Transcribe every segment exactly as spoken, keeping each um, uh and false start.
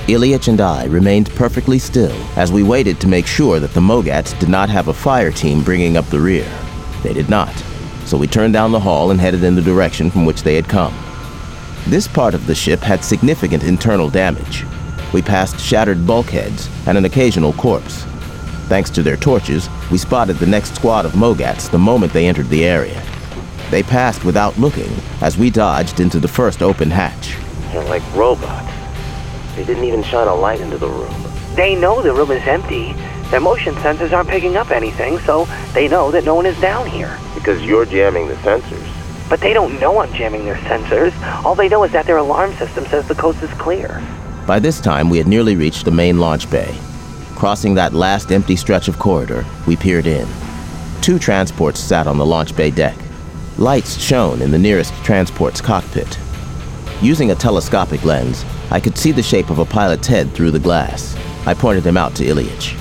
Ilyich and I remained perfectly still as we waited to make sure that the Mogats did not have a fire team bringing up the rear. They did not, so we turned down the hall and headed in the direction from which they had come. This part of the ship had significant internal damage. We passed shattered bulkheads and an occasional corpse. Thanks to their torches, we spotted the next squad of Mogats the moment they entered the area. They passed without looking as we dodged into the first open hatch. They're like robots. They didn't even shine a light into the room. They know the room is empty. Their motion sensors aren't picking up anything, so they know that no one is down here. Because you're jamming the sensors. But they don't know I'm jamming their sensors. All they know is that their alarm system says the coast is clear. By this time, we had nearly reached the main launch bay. Crossing that last empty stretch of corridor, we peered in. Two transports sat on the launch bay deck. Lights shone in the nearest transport's cockpit. Using a telescopic lens, I could see the shape of a pilot's head through the glass. I pointed him out to Ilyich.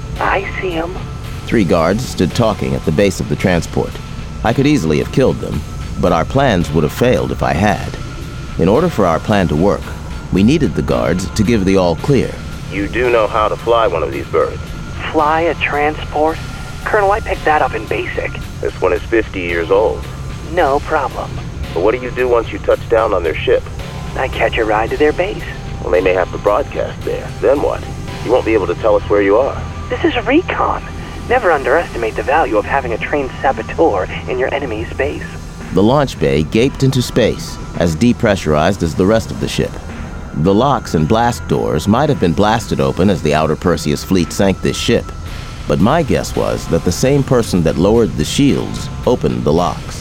I see him. Three guards stood talking at the base of the transport. I could easily have killed them, but our plans would have failed if I had. In order for our plan to work, we needed the guards to give the all clear. You do know how to fly one of these birds? Fly a transport? Colonel, I picked that up in basic. This one is fifty years old. No problem. But what do you do once you touch down on their ship? I catch a ride to their base. Well, they may have to broadcast there. Then what? You won't be able to tell us where you are. This is recon. Never underestimate the value of having a trained saboteur in your enemy's base. The launch bay gaped into space, as depressurized as the rest of the ship. The locks and blast doors might have been blasted open as the outer Perseus fleet sank this ship, but my guess was that the same person that lowered the shields opened the locks.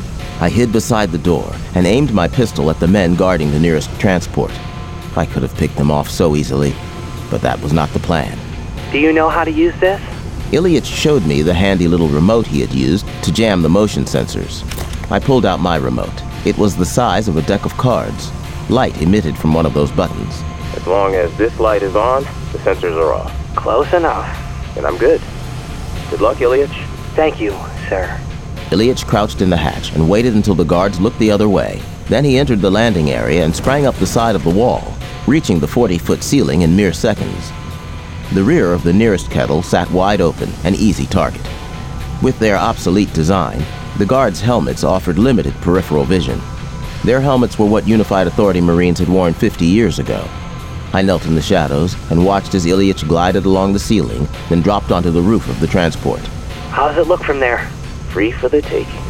I hid beside the door and aimed my pistol at the men guarding the nearest transport. I could have picked them off so easily, but that was not the plan. Do you know how to use this? Ilyich showed me the handy little remote he had used to jam the motion sensors. I pulled out my remote. It was the size of a deck of cards. Light emitted from one of those buttons. As long as this light is on, the sensors are off. Close enough. And I'm good. Good luck, Ilyich. Thank you, sir. Ilyich crouched in the hatch and waited until the guards looked the other way. Then he entered the landing area and sprang up the side of the wall, reaching the forty-foot ceiling in mere seconds. The rear of the nearest kettle sat wide open, an easy target. With their obsolete design, the guards' helmets offered limited peripheral vision. Their helmets were what Unified Authority Marines had worn fifty years ago. I knelt in the shadows and watched as Ilyich glided along the ceiling, then dropped onto the roof of the transport. How does it look from there? Free for the taking.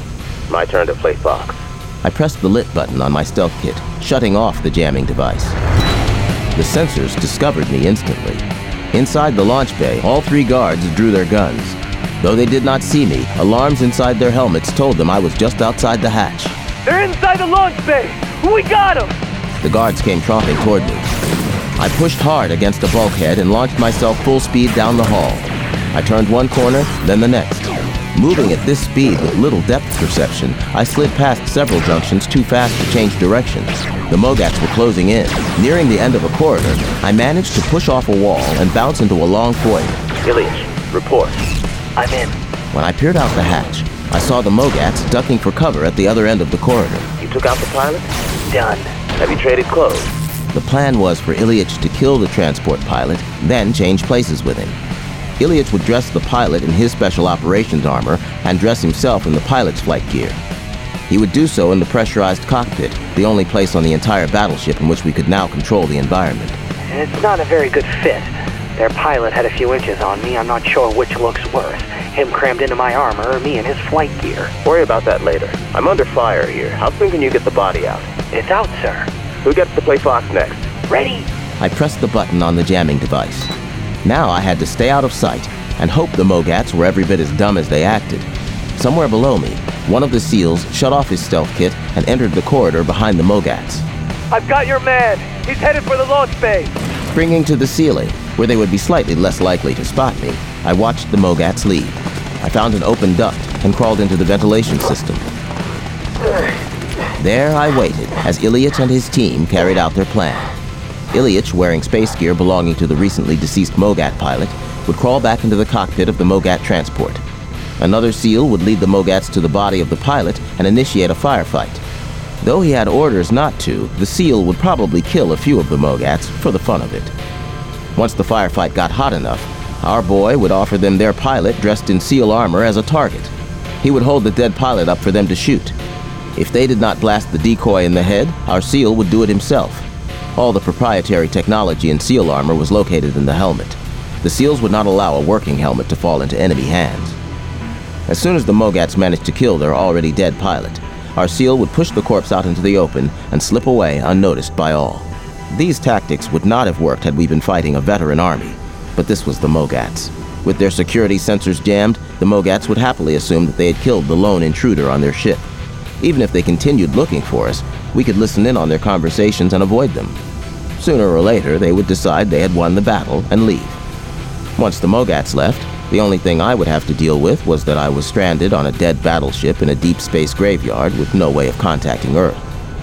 My turn to play Fox. I pressed the lit button on my stealth kit, shutting off the jamming device. The sensors discovered me instantly. Inside the launch bay, all three guards drew their guns. Though they did not see me, alarms inside their helmets told them I was just outside the hatch. They're inside the launch bay! We got them! The guards came tromping toward me. I pushed hard against a bulkhead and launched myself full speed down the hall. I turned one corner, then the next. Moving at this speed with little depth perception, I slid past several junctions too fast to change directions. The Mogats were closing in. Nearing the end of a corridor, I managed to push off a wall and bounce into a long foyer. Ilyich, report. I'm in. When I peered out the hatch, I saw the Mogats ducking for cover at the other end of the corridor. You took out the pilot? Done. Have you traded clothes? The plan was for Ilyich to kill the transport pilot, then change places with him. Ilyich would dress the pilot in his special operations armor and dress himself in the pilot's flight gear. He would do so in the pressurized cockpit, the only place on the entire battleship in which we could now control the environment. It's not a very good fit. Their pilot had a few inches on me. I'm not sure which looks worse. Him crammed into my armor or me in his flight gear. Worry about that later. I'm under fire here. How soon can you get the body out? It's out, sir. Who gets to play Fox next? Ready? I pressed the button on the jamming device. Now I had to stay out of sight and hope the Mogats were every bit as dumb as they acted. Somewhere below me, one of the SEALs shut off his stealth kit and entered the corridor behind the Mogats. I've got your man. He's headed for the launch bay. Springing to the ceiling, where they would be slightly less likely to spot me, I watched the Mogats leave. I found an open duct and crawled into the ventilation system. There I waited as Ilyich and his team carried out their plan. Ilyich, wearing space gear belonging to the recently deceased Mogat pilot, would crawl back into the cockpit of the Mogat transport. Another SEAL would lead the Mogats to the body of the pilot and initiate a firefight. Though he had orders not to, the SEAL would probably kill a few of the Mogats for the fun of it. Once the firefight got hot enough, our boy would offer them their pilot dressed in SEAL armor as a target. He would hold the dead pilot up for them to shoot. If they did not blast the decoy in the head, our SEAL would do it himself. All the proprietary technology in SEAL armor was located in the helmet. The SEALs would not allow a working helmet to fall into enemy hands. As soon as the Mogats managed to kill their already dead pilot, our SEAL would push the corpse out into the open and slip away unnoticed by all. These tactics would not have worked had we been fighting a veteran army, but this was the Mogats. With their security sensors jammed, the Mogats would happily assume that they had killed the lone intruder on their ship. Even if they continued looking for us, we could listen in on their conversations and avoid them. Sooner or later, they would decide they had won the battle and leave. Once the Mogats left, the only thing I would have to deal with was that I was stranded on a dead battleship in a deep space graveyard with no way of contacting Earth.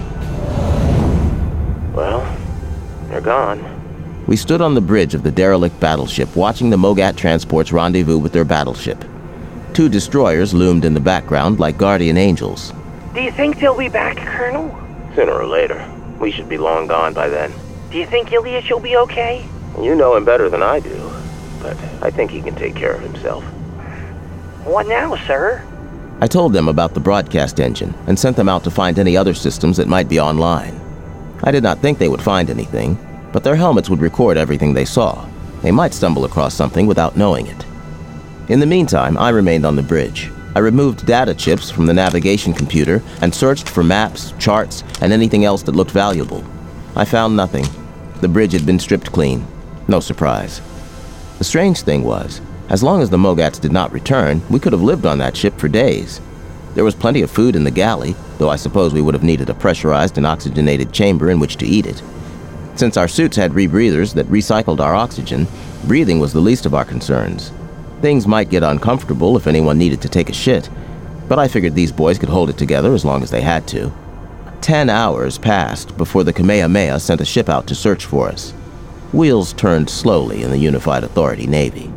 Well, they're gone. We stood on the bridge of the derelict battleship watching the Mogat transports rendezvous with their battleship. Two destroyers loomed in the background like guardian angels. Do you think they'll be back, Colonel? Sooner or later. We should be long gone by then. Do you think Ilias will be okay? You know him better than I do, but I think he can take care of himself. What now, sir? I told them about the broadcast engine and sent them out to find any other systems that might be online. I did not think they would find anything, but their helmets would record everything they saw. They might stumble across something without knowing it. In the meantime, I remained on the bridge. I removed data chips from the navigation computer and searched for maps, charts, and anything else that looked valuable. I found nothing. The bridge had been stripped clean. No surprise. The strange thing was, as long as the Mogats did not return, we could have lived on that ship for days. There was plenty of food in the galley, though I suppose we would have needed a pressurized and oxygenated chamber in which to eat it. Since our suits had rebreathers that recycled our oxygen, breathing was the least of our concerns. Things might get uncomfortable if anyone needed to take a shit, but I figured these boys could hold it together as long as they had to. Ten hours passed before the Kamehameha sent a ship out to search for us. Wheels turned slowly in the Unified Authority Navy.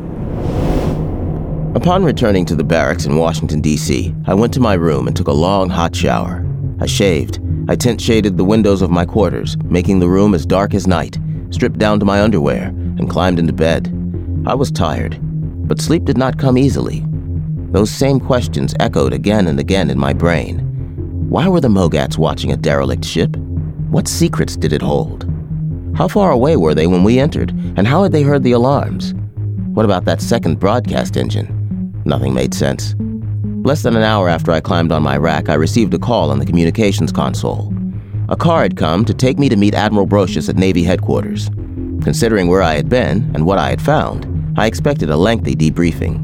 Upon returning to the barracks in Washington, D C, I went to my room and took a long, hot shower. I shaved. I tint-shaded the windows of my quarters, making the room as dark as night, stripped down to my underwear, and climbed into bed. I was tired, but sleep did not come easily. Those same questions echoed again and again in my brain. Why were the Mogats watching a derelict ship? What secrets did it hold? How far away were they when we entered, and how had they heard the alarms? What about that second broadcast engine? Nothing made sense. Less than an hour after I climbed on my rack, I received a call on the communications console. A car had come to take me to meet Admiral Brocious at Navy headquarters. Considering where I had been and what I had found, I expected a lengthy debriefing.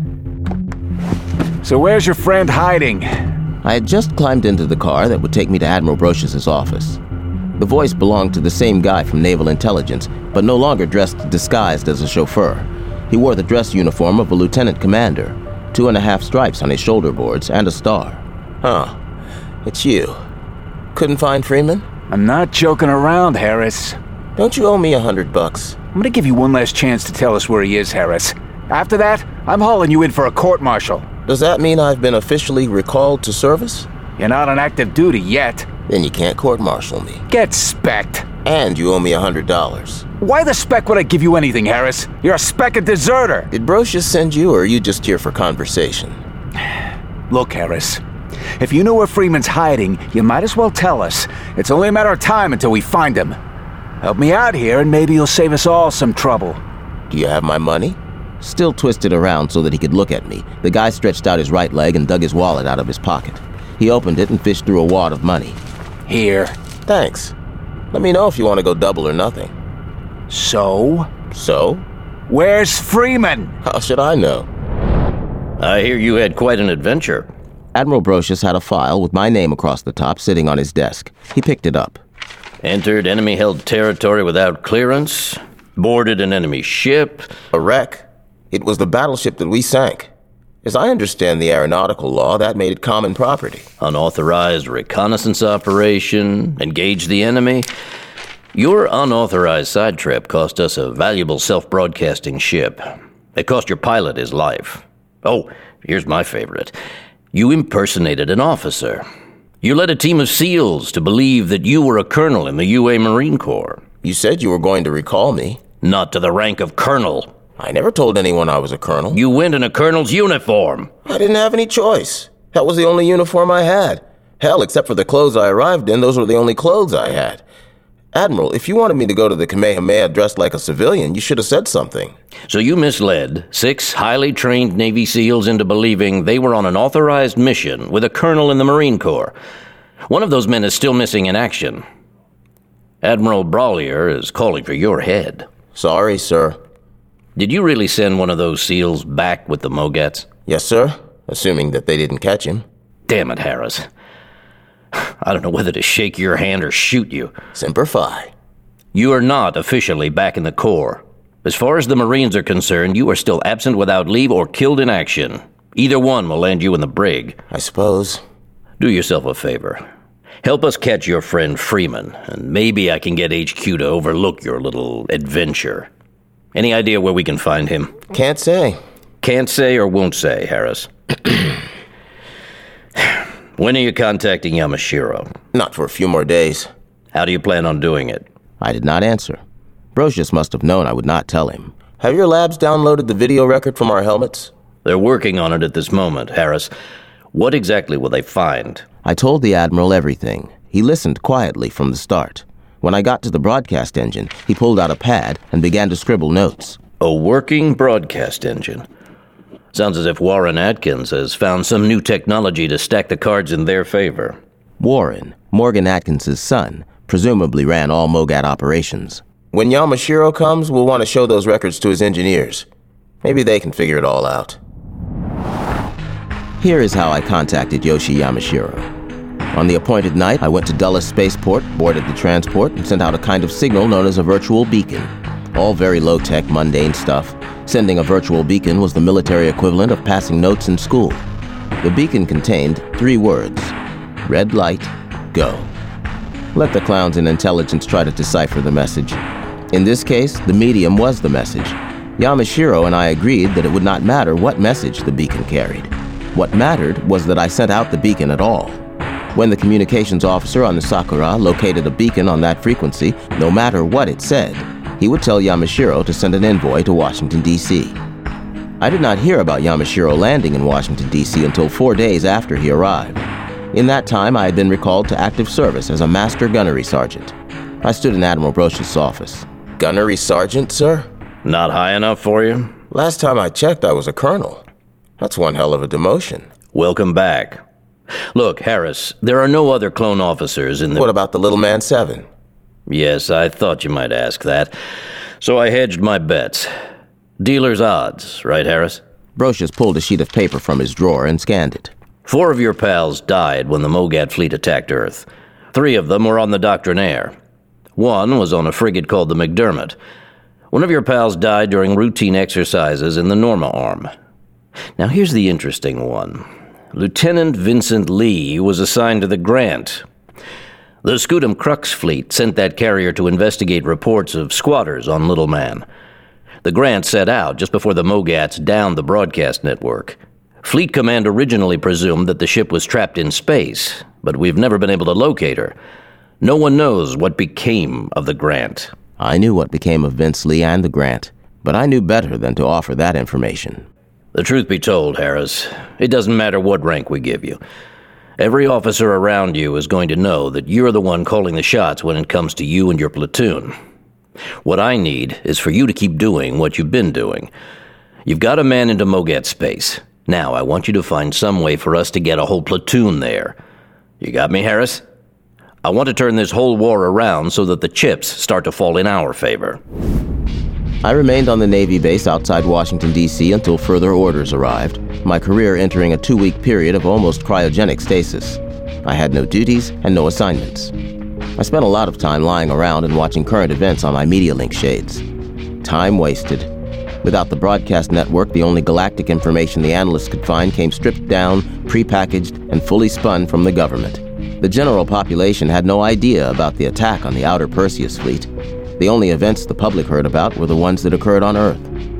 So where's your friend hiding? I had just climbed into the car that would take me to Admiral Brocious's office. The voice belonged to the same guy from Naval Intelligence, but no longer dressed disguised as a chauffeur. He wore the dress uniform of a lieutenant commander, two and a half stripes on his shoulder boards, and a star. Huh. It's you. Couldn't find Freeman? I'm not joking around, Harris. Don't you owe me a hundred bucks? I'm gonna give you one last chance to tell us where he is, Harris. After that, I'm hauling you in for a court-martial. Does that mean I've been officially recalled to service? You're not on active duty yet. Then you can't court-martial me. Get specced. And you owe me a hundred dollars. Why the spec would I give you anything, Harris? You're a spec deserter. Did Brocious send you, or are you just here for conversation? Look, Harris. If you know where Freeman's hiding, you might as well tell us. It's only a matter of time until we find him. Help me out here, and maybe you'll save us all some trouble. Do you have my money? Still twisted around so that he could look at me, the guy stretched out his right leg and dug his wallet out of his pocket. He opened it and fished through a wad of money. Here. Thanks. Let me know if you want to go double or nothing. So? So? Where's Freeman? How should I know? I hear you had quite an adventure. Admiral Brocious had a file with my name across the top sitting on his desk. He picked it up. Entered enemy-held territory without clearance. Boarded an enemy ship. A wreck. It was the battleship that we sank. As I understand the aeronautical law, that made it common property. Unauthorized reconnaissance operation. Engaged the enemy. Your unauthorized side trip cost us a valuable self-broadcasting ship. It cost your pilot his life. Oh, here's my favorite. You impersonated an officer. You led a team of SEALs to believe that you were a colonel in the U A Marine Corps. You said you were going to recall me. Not to the rank of colonel. I never told anyone I was a colonel. You went in a colonel's uniform. I didn't have any choice. That was the only uniform I had. Hell, except for the clothes I arrived in, those were the only clothes I had. Admiral, if you wanted me to go to the Kamehameha dressed like a civilian, you should have said something. So you misled six highly trained Navy SEALs into believing they were on an authorized mission with a colonel in the Marine Corps. One of those men is still missing in action. Admiral Brawlier is calling for your head. Sorry, sir. Did you really send one of those SEALs back with the Mogats? Yes, sir. Assuming that they didn't catch him. Damn it, Harris. I don't know whether to shake your hand or shoot you. Semper Fi. You are not officially back in the Corps. As far as the Marines are concerned, you are still absent without leave or killed in action. Either one will land you in the brig. I suppose. Do yourself a favor. Help us catch your friend Freeman, and maybe I can get H Q to overlook your little adventure. Any idea where we can find him? Can't say. Can't say or won't say, Harris. When are you contacting Yamashiro? Not for a few more days. How do you plan on doing it? I did not answer. Brocious must have known I would not tell him. Have your labs downloaded the video record from our helmets? They're working on it at this moment, Harris. What exactly will they find? I told the Admiral everything. He listened quietly from the start. When I got to the broadcast engine, he pulled out a pad and began to scribble notes. A working broadcast engine. Sounds as if Warren Atkins has found some new technology to stack the cards in their favor. Warren, Morgan Atkins' son, presumably ran all Mogat operations. When Yamashiro comes, we'll want to show those records to his engineers. Maybe they can figure it all out. Here is how I contacted Yoshi Yamashiro. On the appointed night, I went to Dulles Spaceport, boarded the transport, and sent out a kind of signal known as a virtual beacon. All very low-tech, mundane stuff. Sending a virtual beacon was the military equivalent of passing notes in school. The beacon contained three words. Red light, go. Let the clowns in intelligence try to decipher the message. In this case, the medium was the message. Yamashiro and I agreed that it would not matter what message the beacon carried. What mattered was that I sent out the beacon at all. When the communications officer on the Sakura located a beacon on that frequency, no matter what it said, he would tell Yamashiro to send an envoy to Washington, D C I did not hear about Yamashiro landing in Washington, D C until four days after he arrived. In that time, I had been recalled to active service as a master gunnery sergeant. I stood in Admiral Brocious' office. Gunnery sergeant, sir? Not high enough for you? Last time I checked, I was a colonel. That's one hell of a demotion. Welcome back. Look, Harris, there are no other clone officers in the... What about the Little Man Seven? Yes, I thought you might ask that. So I hedged my bets. Dealer's odds, right, Harris? Brocious pulled a sheet of paper from his drawer and scanned it. Four of your pals died when the Mogat fleet attacked Earth. Three of them were on the Doctrinaire. One was on a frigate called the McDermott. One of your pals died during routine exercises in the Norma Arm. Now here's the interesting one. Lieutenant Vincent Lee was assigned to the Grant. The Scudam Crux fleet sent that carrier to investigate reports of squatters on Little Man. The Grant set out just before the Mogats downed the broadcast network. Fleet Command originally presumed that the ship was trapped in space, but we've never been able to locate her. No one knows what became of the Grant. I knew what became of Vince Lee and the Grant, but I knew better than to offer that information. The truth be told, Harris, it doesn't matter what rank we give you. Every officer around you is going to know that you're the one calling the shots when it comes to you and your platoon. What I need is for you to keep doing what you've been doing. You've got a man into Mogat space. Now, I want you to find some way for us to get a whole platoon there. You got me, Harris? I want to turn this whole war around so that the chips start to fall in our favor. I remained on the Navy base outside Washington, D C until further orders arrived, my career entering a two-week period of almost cryogenic stasis. I had no duties and no assignments. I spent a lot of time lying around and watching current events on my MediaLink shades. Time wasted. Without the broadcast network, the only galactic information the analysts could find came stripped down, prepackaged, and fully spun from the government. The general population had no idea about the attack on the outer Perseus fleet. The only events the public heard about were the ones that occurred on Earth.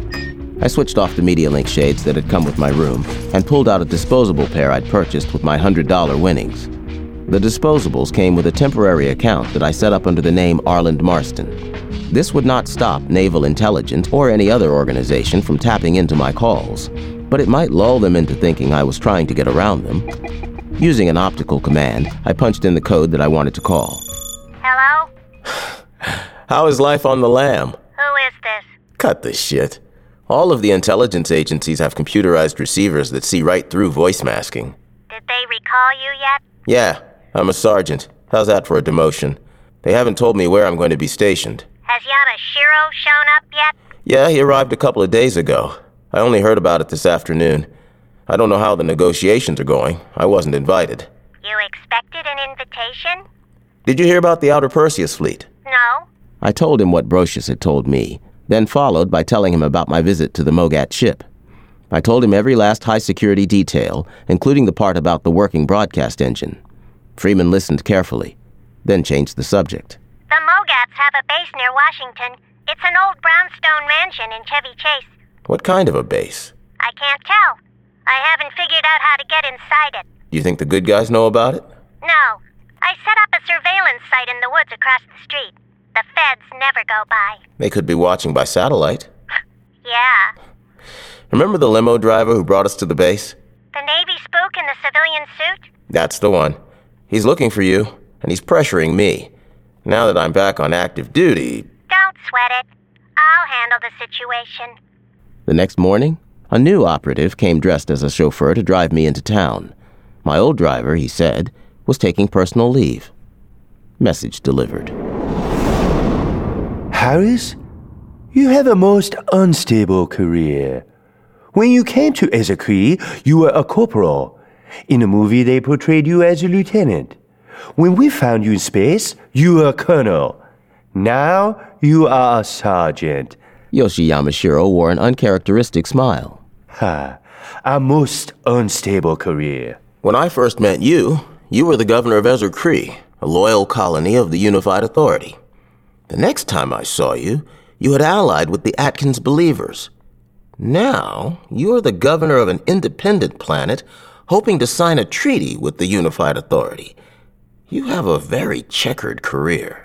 I switched off the MediaLink shades that had come with my room and pulled out a disposable pair I'd purchased with my one hundred dollar winnings. The disposables came with a temporary account that I set up under the name Arland Marston. This would not stop Naval Intelligence or any other organization from tapping into my calls, but it might lull them into thinking I was trying to get around them. Using an optical command, I punched in the code that I wanted to call. Hello? How is life on the Lam? Who is this? Cut the shit. All of the intelligence agencies have computerized receivers that see right through voice masking. Did they recall you yet? Yeah, I'm a sergeant. How's that for a demotion? They haven't told me where I'm going to be stationed. Has Yamashiro shown up yet? Yeah, he arrived a couple of days ago. I only heard about it this afternoon. I don't know how the negotiations are going. I wasn't invited. You expected an invitation? Did you hear about the Outer Perseus fleet? No. I told him what Brocious had told me, then followed by telling him about my visit to the Mogat ship. I told him every last high-security detail, including the part about the working broadcast engine. Freeman listened carefully, then changed the subject. The Mogats have a base near Washington. It's an old brownstone mansion in Chevy Chase. What kind of a base? I can't tell. I haven't figured out how to get inside it. You think the good guys know about it? No. I set up a surveillance site in the woods across the street. The feds never go by. They could be watching by satellite. Yeah. Remember the limo driver who brought us to the base? The Navy spook in the civilian suit? That's the one. He's looking for you, and he's pressuring me. Now that I'm back on active duty... Don't sweat it. I'll handle the situation. The next morning, a new operative came dressed as a chauffeur to drive me into town. My old driver, he said, was taking personal leave. Message delivered. Harris, you have a most unstable career. When you came to Ezekri, you were a corporal. In the movie, they portrayed you as a lieutenant. When we found you in space, you were a colonel. Now, you are a sergeant. Yoshi Yamashiro wore an uncharacteristic smile. Ha, a most unstable career. When I first met you, you were the governor of Ezekri, a loyal colony of the Unified Authority. The next time I saw you, you had allied with the Atkins Believers. Now, you are the governor of an independent planet, hoping to sign a treaty with the Unified Authority. You have a very checkered career.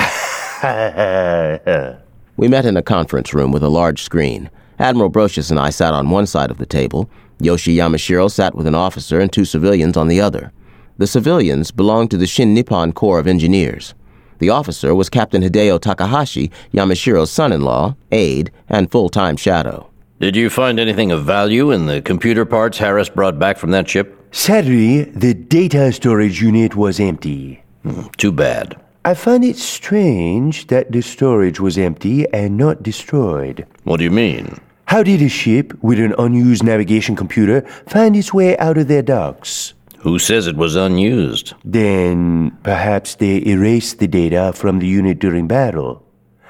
We met in a conference room with a large screen. Admiral Brocious and I sat on one side of the table. Yoshi Yamashiro sat with an officer and two civilians on the other. The civilians belonged to the Shin Nippon Corps of Engineers. The officer was Captain Hideo Takahashi, Yamashiro's son-in-law, aide, and full-time shadow. Did you find anything of value in the computer parts Harris brought back from that ship? Sadly, the data storage unit was empty. Hmm, too bad. I find it strange that the storage was empty and not destroyed. What do you mean? How did a ship with an unused navigation computer find its way out of their docks? Who says it was unused? Then perhaps they erased the data from the unit during battle.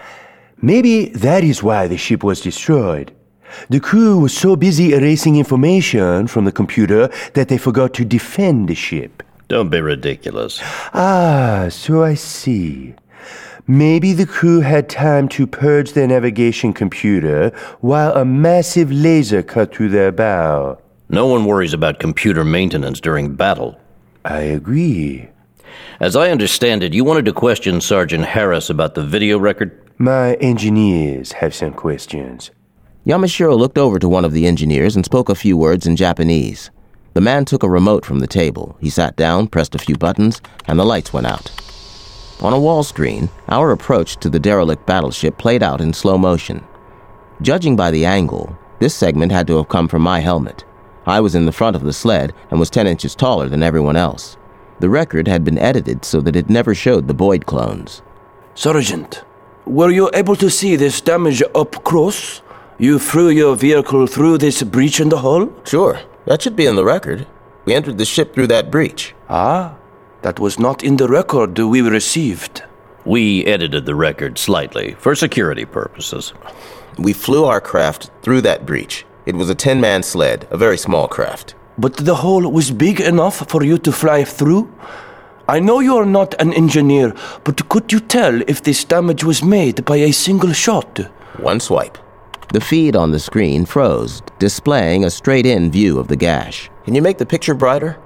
Maybe that is why the ship was destroyed. The crew was so busy erasing information from the computer that they forgot to defend the ship. Don't be ridiculous. Ah, so I see. Maybe the crew had time to purge their navigation computer while a massive laser cut through their bow. No one worries about computer maintenance during battle. I agree. As I understand it, you wanted to question Sergeant Harris about the video record? My engineers have some questions. Yamashiro looked over to one of the engineers and spoke a few words in Japanese. The man took a remote from the table. He sat down, pressed a few buttons, and the lights went out. On a wall screen, our approach to the derelict battleship played out in slow motion. Judging by the angle, this segment had to have come from my helmet. I was in the front of the sled and was ten inches taller than everyone else. The record had been edited so that it never showed the Boyd clones. Sergeant, were you able to see this damage up close? You threw your vehicle through this breach in the hull? Sure, that should be in the record. We entered the ship through that breach. Ah, that was not in the record we received. We edited the record slightly, for security purposes. We flew our craft through that breach. It was a ten-man sled, a very small craft. But the hole was big enough for you to fly through? I know you are not an engineer, but could you tell if this damage was made by a single shot? One swipe. The feed on the screen froze, displaying a straight-in view of the gash. Can you make the picture brighter?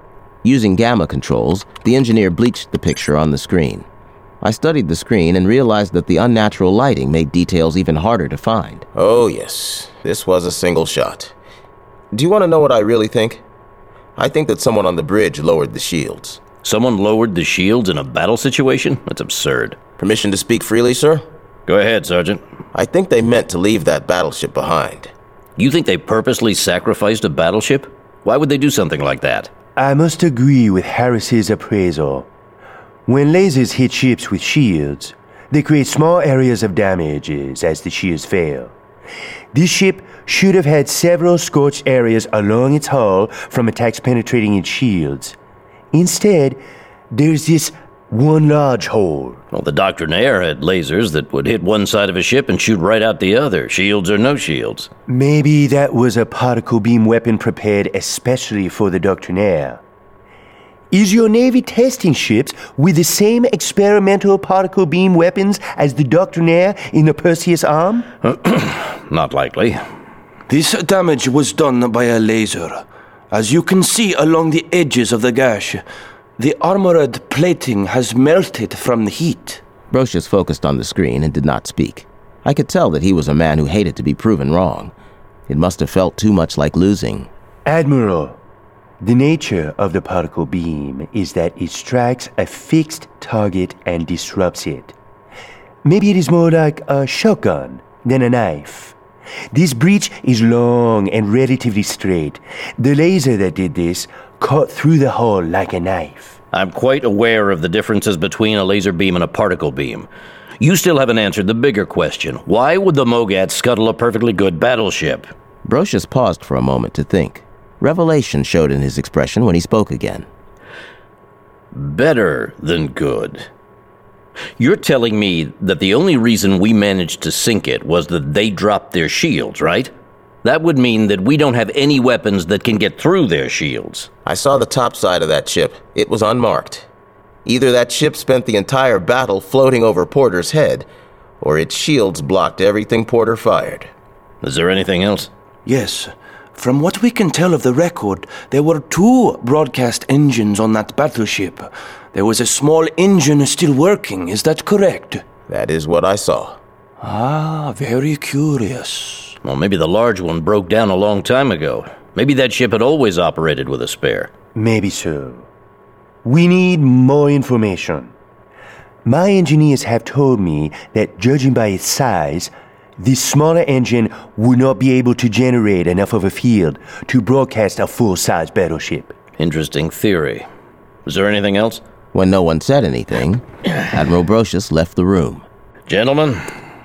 Using gamma controls, the engineer bleached the picture on the screen. I studied the screen and realized that the unnatural lighting made details even harder to find. Oh, yes. This was a single shot. Do you want to know what I really think? I think that someone on the bridge lowered the shields. Someone lowered the shields in a battle situation? That's absurd. Permission to speak freely, sir? Go ahead, Sergeant. I think they meant to leave that battleship behind. You think they purposely sacrificed a battleship? Why would they do something like that? I must agree with Harris's appraisal. When lasers hit ships with shields, they create small areas of damages as the shields fail. This ship should have had several scorched areas along its hull from attacks penetrating its shields. Instead, there's this one large hole. Well, the Doctrinaire had lasers that would hit one side of a ship and shoot right out the other, shields or no shields. Maybe that was a particle beam weapon prepared especially for the Doctrinaire. Is your Navy testing ships with the same experimental particle beam weapons as the Doctrinaire in the Perseus arm? Not likely. This damage was done by a laser. As you can see along the edges of the gash, the armored plating has melted from the heat. Brocious focused on the screen and did not speak. I could tell that he was a man who hated to be proven wrong. It must have felt too much like losing. Admiral, the nature of the particle beam is that it strikes a fixed target and disrupts it. Maybe it is more like a shotgun than a knife. This breach is long and relatively straight. The laser that did this cut through the hull like a knife. I'm quite aware of the differences between a laser beam and a particle beam. You still haven't answered the bigger question. Why would the Mogats scuttle a perfectly good battleship? Brocious paused for a moment to think. Revelation showed in his expression when he spoke again. Better than good. You're telling me that the only reason we managed to sink it was that they dropped their shields, right? That would mean that we don't have any weapons that can get through their shields. I saw the top side of that ship. It was unmarked. Either that ship spent the entire battle floating over Porter's head, or its shields blocked everything Porter fired. Is there anything else? Yes. From what we can tell of the record, there were two broadcast engines on that battleship. There was a small engine still working, is that correct? That is what I saw. Ah, very curious. Well, maybe the large one broke down a long time ago. Maybe that ship had always operated with a spare. Maybe so. We need more information. My engineers have told me that, judging by its size, this smaller engine would not be able to generate enough of a field to broadcast a full-size battleship. Interesting theory. Was there anything else? When no one said anything, Admiral Brocious left the room. Gentlemen?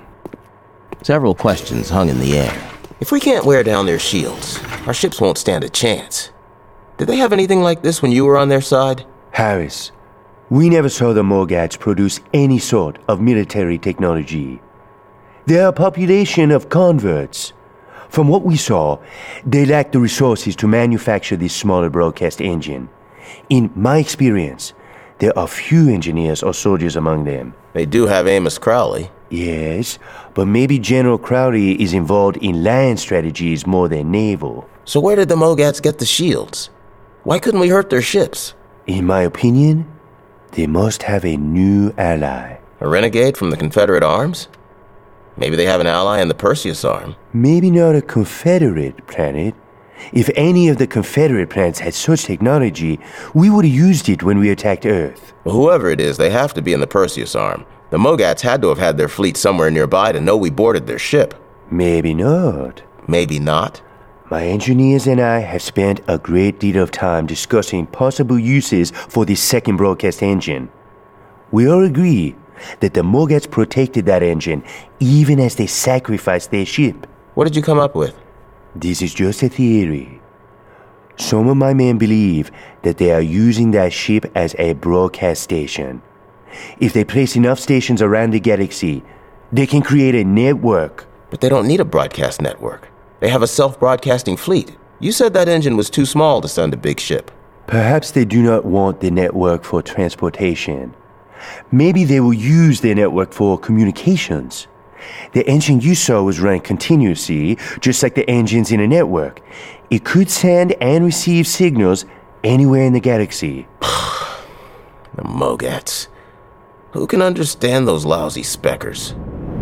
Several questions hung in the air. If we can't wear down their shields, our ships won't stand a chance. Did they have anything like this when you were on their side? Harris, we never saw the Mogats produce any sort of military technology. They're a population of converts. From what we saw, they lack the resources to manufacture this smaller broadcast engine. In my experience, there are few engineers or soldiers among them. They do have Amos Crowley. Yes, but maybe General Crowley is involved in land strategies more than naval. So where did the Mogats get the shields? Why couldn't we hurt their ships? In my opinion, they must have a new ally. A renegade from the Confederate arms? Maybe they have an ally in the Perseus arm. Maybe not a Confederate planet. If any of the Confederate planets had such technology, we would have used it when we attacked Earth. Well, whoever it is, they have to be in the Perseus arm. The Mogats had to have had their fleet somewhere nearby to know we boarded their ship. Maybe not. Maybe not? My engineers and I have spent a great deal of time discussing possible uses for this second broadcast engine. We all agree that the Mogats protected that engine even as they sacrificed their ship. What did you come up with? This is just a theory. Some of my men believe that they are using that ship as a broadcast station. If they place enough stations around the galaxy, they can create a network. But they don't need a broadcast network. They have a self-broadcasting fleet. You said that engine was too small to send a big ship. Perhaps they do not want the network for transportation. Maybe they will use their network for communications. The engine you saw was running continuously, just like the engines in a network. It could send and receive signals anywhere in the galaxy. The Mogats. Who can understand those lousy speckers?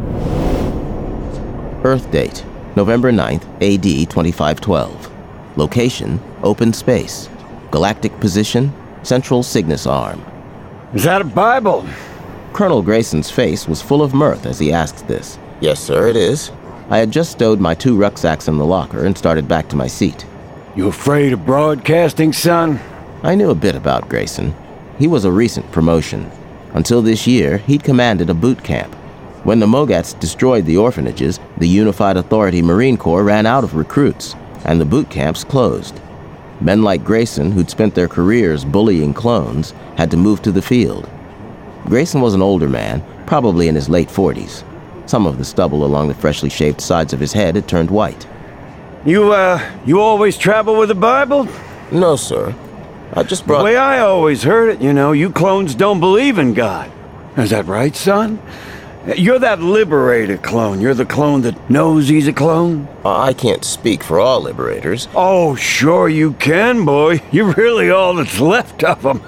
Earth date, November ninth, A D twenty-five twelve. Location, open space. Galactic position, Central Cygnus Arm. Is that a Bible? Colonel Grayson's face was full of mirth as he asked this. Yes, sir, it is. I had just stowed my two rucksacks in the locker and started back to my seat. You afraid of broadcasting, son? I knew a bit about Grayson. He was a recent promotion. Until this year, he'd commanded a boot camp. When the Mogats destroyed the orphanages, the Unified Authority Marine Corps ran out of recruits, and the boot camps closed. Men like Grayson, who'd spent their careers bullying clones, had to move to the field. Grayson was an older man, probably in his late forties. Some of the stubble along the freshly shaved sides of his head had turned white. You, uh, you always travel with a Bible? No, sir. I just brought... The way I always heard it, you know, you clones don't believe in God. Is that right, son? You're that liberator clone. You're the clone that knows he's a clone? I can't speak for all liberators. Oh, sure you can, boy. You're really all that's left of them.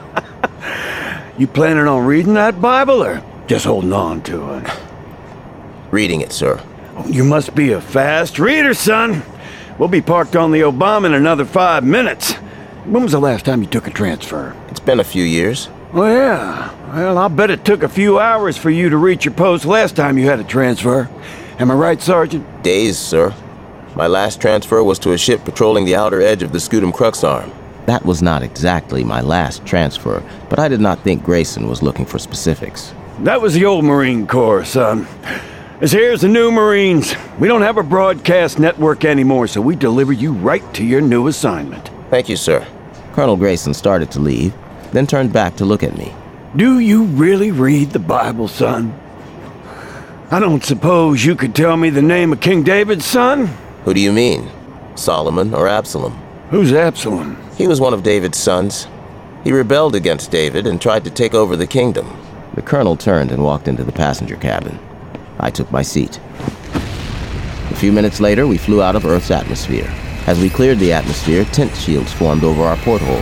You planning on reading that Bible, or just holding on to it? Reading it, sir. You must be a fast reader, son. We'll be parked on the Obama in another five minutes. When was the last time you took a transfer? It's been a few years. Oh, yeah. Well, I'll bet it took a few hours for you to reach your post last time you had a transfer. Am I right, Sergeant? Days, sir. My last transfer was to a ship patrolling the outer edge of the Scudum Crux Arm. That was not exactly my last transfer, but I did not think Grayson was looking for specifics. That was the old Marine Corps, son. As here's the new Marines. We don't have a broadcast network anymore, so we deliver you right to your new assignment. Thank you, sir. Colonel Grayson started to leave, then turned back to look at me. Do you really read the Bible, son? I don't suppose you could tell me the name of King David's son? Who do you mean? Solomon or Absalom? Who's Absalom? He was one of David's sons. He rebelled against David and tried to take over the kingdom. The colonel turned and walked into the passenger cabin. I took my seat. A few minutes later, we flew out of Earth's atmosphere. As we cleared the atmosphere, tent shields formed over our portholes.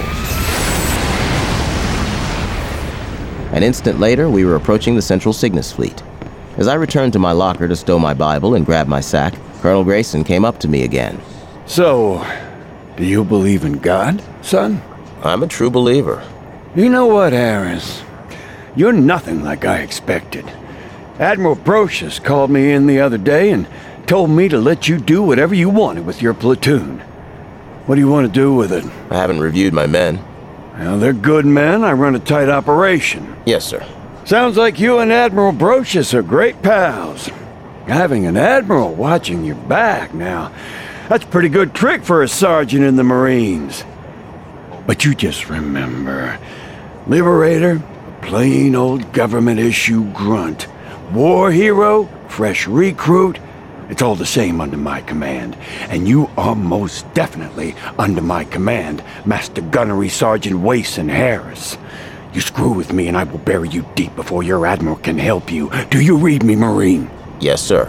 An instant later, we were approaching the Central Cygnus fleet. As I returned to my locker to stow my Bible and grab my sack, Colonel Grayson came up to me again. So, do you believe in God, son? I'm a true believer. You know what, Harris? You're nothing like I expected. Admiral Brocious called me in the other day and told me to let you do whatever you wanted with your platoon. What do you want to do with it? I haven't reviewed my men. Well, they're good men. I run a tight operation. Yes, sir. Sounds like you and Admiral Brocious are great pals. Having an admiral watching your back now, that's a pretty good trick for a sergeant in the Marines. But you just remember, Liberator, plain old government issue grunt. War hero, fresh recruit, it's all the same under my command. And you are most definitely under my command, Master Gunnery Sergeant Wason Harris. You screw with me and I will bury you deep before your admiral can help you. Do you read me, Marine? Yes, sir.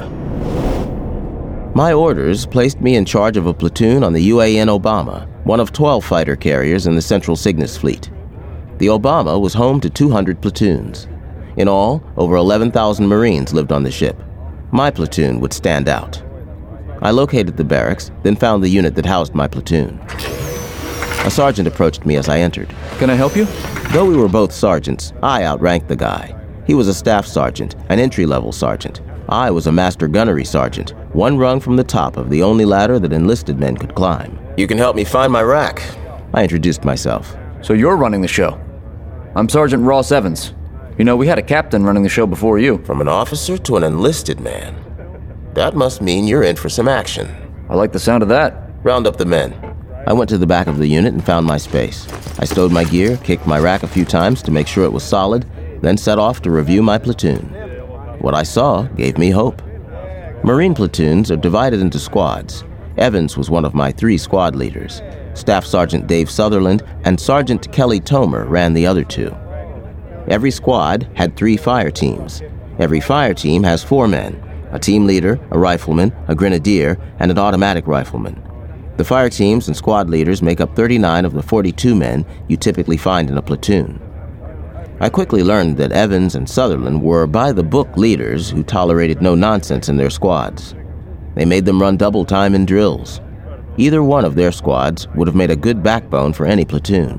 My orders placed me in charge of a platoon on the U A N Obama, one of twelve fighter carriers in the Central Cygnus fleet. The Obama was home to two hundred platoons. In all, over eleven thousand Marines lived on the ship. My platoon would stand out. I located the barracks, then found the unit that housed my platoon. A sergeant approached me as I entered. Can I help you? Though we were both sergeants, I outranked the guy. He was a staff sergeant, an entry-level sergeant. I was a master gunnery sergeant, one rung from the top of the only ladder that enlisted men could climb. You can help me find my rack. I introduced myself. So you're running the show. I'm Sergeant Ross Evans. You know, we had a captain running the show before you. From an officer to an enlisted man. That must mean you're in for some action. I like the sound of that. Round up the men. I went to the back of the unit and found my space. I stowed my gear, kicked my rack a few times to make sure it was solid, then set off to review my platoon. What I saw gave me hope. Marine platoons are divided into squads. Evans was one of my three squad leaders. Staff Sergeant Dave Sutherland and Sergeant Kelly Tomer ran the other two. Every squad had three fire teams. Every fire team has four men, a team leader, a rifleman, a grenadier, and an automatic rifleman. The fire teams and squad leaders make up thirty-nine of the forty-two men you typically find in a platoon. I quickly learned that Evans and Sutherland were by-the-book leaders who tolerated no nonsense in their squads. They made them run double time in drills. Either one of their squads would have made a good backbone for any platoon.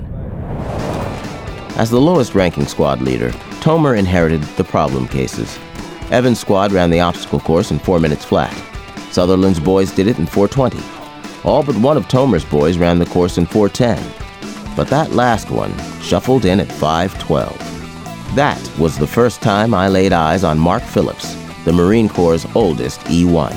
As the lowest-ranking squad leader, Tomer inherited the problem cases. Evans' squad ran the obstacle course in four minutes flat. Sutherland's boys did it in four twenty. All but one of Tomer's boys ran the course in four ten. But that last one shuffled in at five twelve. That was the first time I laid eyes on Mark Phillips, the Marine Corps' oldest E one.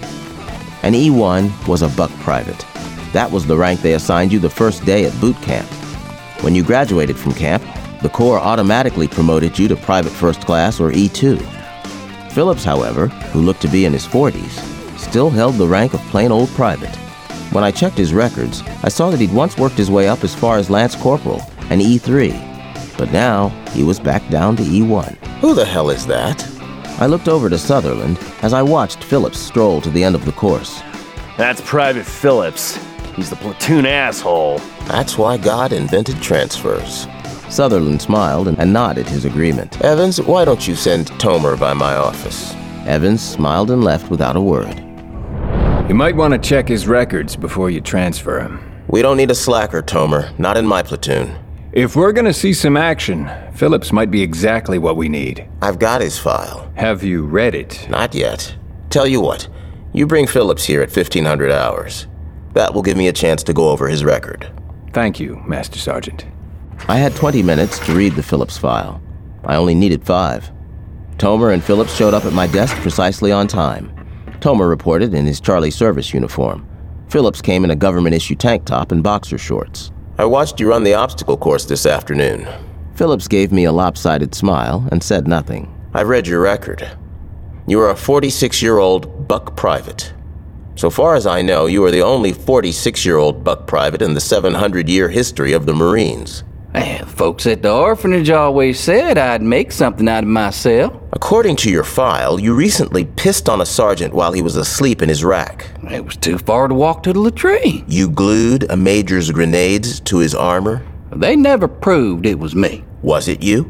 An E one was a buck private. That was the rank they assigned you the first day at boot camp. When you graduated from camp, the Corps automatically promoted you to private first class or E two. Phillips, however, who looked to be in his forties, still held the rank of plain old private. When I checked his records, I saw that he'd once worked his way up as far as Lance Corporal, an E three. But now, he was back down to E one. Who the hell is that? I looked over to Sutherland as I watched Phillips stroll to the end of the course. That's Private Phillips. He's the platoon asshole. That's why God invented transfers. Sutherland smiled and, and nodded his agreement. Evans, why don't you send Tomer by my office? Evans smiled and left without a word. You might want to check his records before you transfer him. We don't need a slacker, Tomer. Not in my platoon. If we're gonna see some action, Phillips might be exactly what we need. I've got his file. Have you read it? Not yet. Tell you what, you bring Phillips here at fifteen hundred hours. That will give me a chance to go over his record. Thank you, Master Sergeant. I had twenty minutes to read the Phillips file. I only needed five. Tomer and Phillips showed up at my desk precisely on time. Tomer reported in his Charlie service uniform. Phillips came in a government-issue tank top and boxer shorts. I watched you run the obstacle course this afternoon. Phillips gave me a lopsided smile and said nothing. I've read your record. You are a forty-six-year-old buck private. So far as I know, you are the only forty-six-year-old buck private in the seven hundred year history of the Marines. Well, folks at the orphanage always said I'd make something out of myself. According to your file, you recently pissed on a sergeant while he was asleep in his rack. It was too far to walk to the latrine. You glued a major's grenades to his armor? They never proved it was me. Was it you?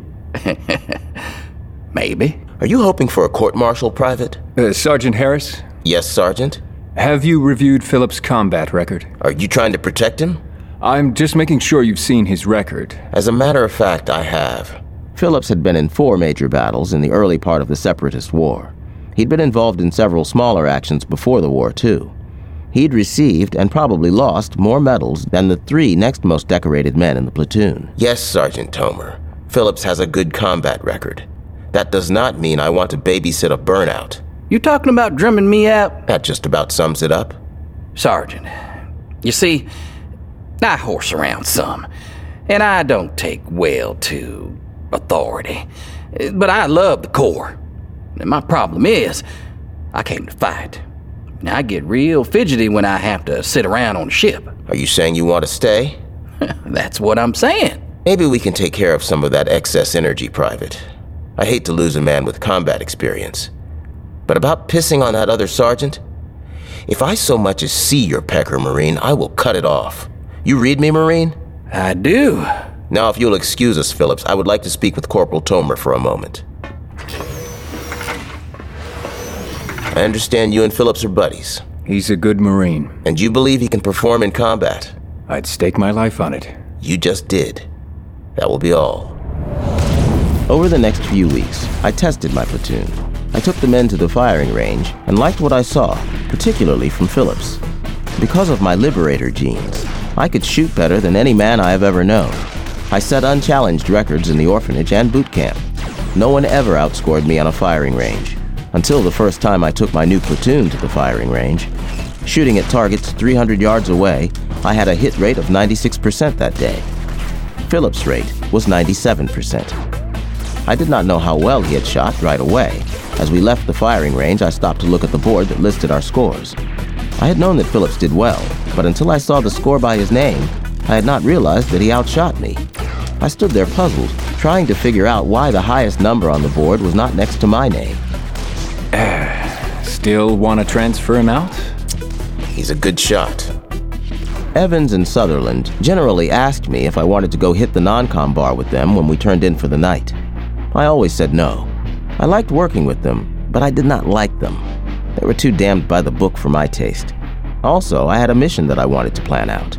Maybe. Are you hoping for a court-martial, Private? Uh, Sergeant Harris? Yes, Sergeant? Have you reviewed Phillips' combat record? Are you trying to protect him? I'm just making sure you've seen his record. As a matter of fact, I have. Phillips had been in four major battles in the early part of the Separatist War. He'd been involved in several smaller actions before the war, too. He'd received and probably lost more medals than the three next most decorated men in the platoon. Yes, Sergeant Tomer. Phillips has a good combat record. That does not mean I want to babysit a burnout. You talking about drumming me out? That just about sums it up. Sergeant, you see, I horse around some, and I don't take well to authority. But I love the Corps. And my problem is, I came to fight. Now, I get real fidgety when I have to sit around on a ship. Are you saying you want to stay? That's what I'm saying. Maybe we can take care of some of that excess energy, Private. I hate to lose a man with combat experience. But about pissing on that other sergeant? If I so much as see your pecker, Marine, I will cut it off. You read me, Marine? I do. Now, if you'll excuse us, Phillips, I would like to speak with Corporal Tomer for a moment. I understand you and Phillips are buddies. He's a good Marine. And you believe he can perform in combat? I'd stake my life on it. You just did. That will be all. Over the next few weeks, I tested my platoon. I took the men to the firing range and liked what I saw, particularly from Phillips. Because of my Liberator genes, I could shoot better than any man I have ever known. I set unchallenged records in the orphanage and boot camp. No one ever outscored me on a firing range, until the first time I took my new platoon to the firing range. Shooting at targets three hundred yards away, I had a hit rate of ninety-six percent that day. Phillips' rate was ninety-seven percent. I did not know how well he had shot right away. As we left the firing range, I stopped to look at the board that listed our scores. I had known that Phillips did well, but until I saw the score by his name, I had not realized that he outshot me. I stood there puzzled, trying to figure out why the highest number on the board was not next to my name. Still want to transfer him out? He's a good shot. Evans and Sutherland generally asked me if I wanted to go hit the non-com bar with them when we turned in for the night. I always said no. I liked working with them, but I did not like them. They were too damned by the book for my taste. Also, I had a mission that I wanted to plan out.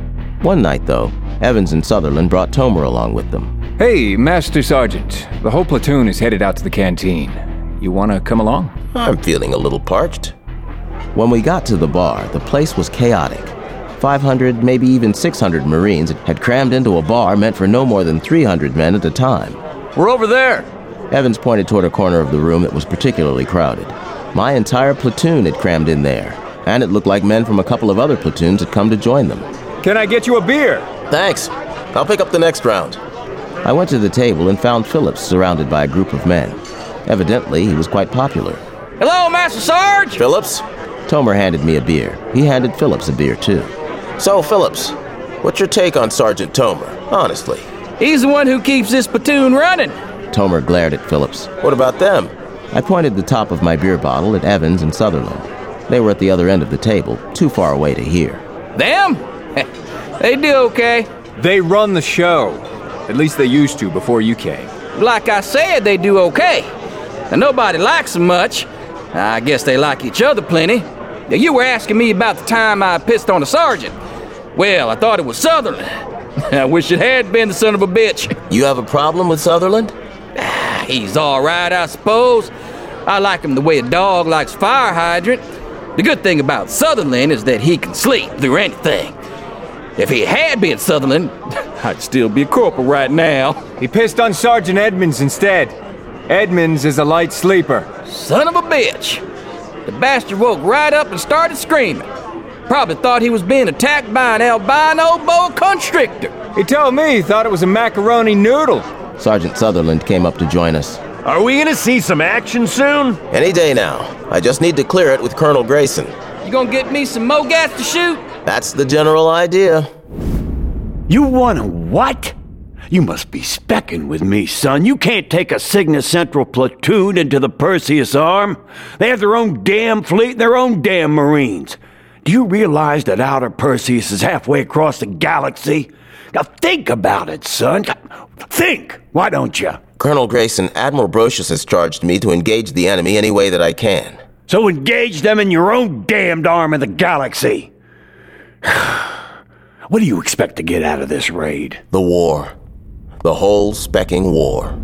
One night, though, Evans and Sutherland brought Tomer along with them. Hey, Master Sergeant. The whole platoon is headed out to the canteen. You want to come along? I'm feeling a little parched. When we got to the bar, the place was chaotic. five hundred, maybe even six hundred Marines had crammed into a bar meant for no more than three hundred men at a time. We're over there! Evans pointed toward a corner of the room that was particularly crowded. My entire platoon had crammed in there, and it looked like men from a couple of other platoons had come to join them. Can I get you a beer? Thanks. I'll pick up the next round. I went to the table and found Phillips surrounded by a group of men. Evidently, he was quite popular. Hello, Master Sarge! Phillips? Tomer handed me a beer. He handed Phillips a beer, too. So, Phillips, what's your take on Sergeant Tomer, honestly? He's the one who keeps this platoon running. Tomer glared at Phillips. What about them? I pointed the top of my beer bottle at Evans and Sutherland. They were at the other end of the table, too far away to hear. Them? They do okay. They run the show. At least they used to before you came. Like I said, they do okay. And nobody likes them much. I guess they like each other plenty. Now, you were asking me about the time I pissed on a sergeant. Well, I thought it was Sutherland. I wish it had been the son of a bitch. You have a problem with Sutherland? He's all right, I suppose. I like him the way a dog likes fire hydrant. The good thing about Sutherland is that he can sleep through anything. If he had been Sutherland, I'd still be a corporal right now. He pissed on Sergeant Edmonds instead. Edmonds is a light sleeper. Son of a bitch. The bastard woke right up and started screaming. Probably thought he was being attacked by an albino boa constrictor. He told me he thought it was a macaroni noodle. Sergeant Sutherland came up to join us. Are we gonna see some action soon? Any day now. I just need to clear it with Colonel Grayson. You gonna get me some Mogats to shoot? That's the general idea. You want a what? You must be specking with me, son. You can't take a Cygnus Central platoon into the Perseus Arm. They have their own damn fleet, their own damn Marines. Do you realize that Outer Perseus is halfway across the galaxy? Now think about it, son. Think, why don't you? Colonel Grayson, Admiral Brocious has charged me to engage the enemy any way that I can. So engage them in your own damned arm of the galaxy. What do you expect to get out of this raid? The war. The whole specking war.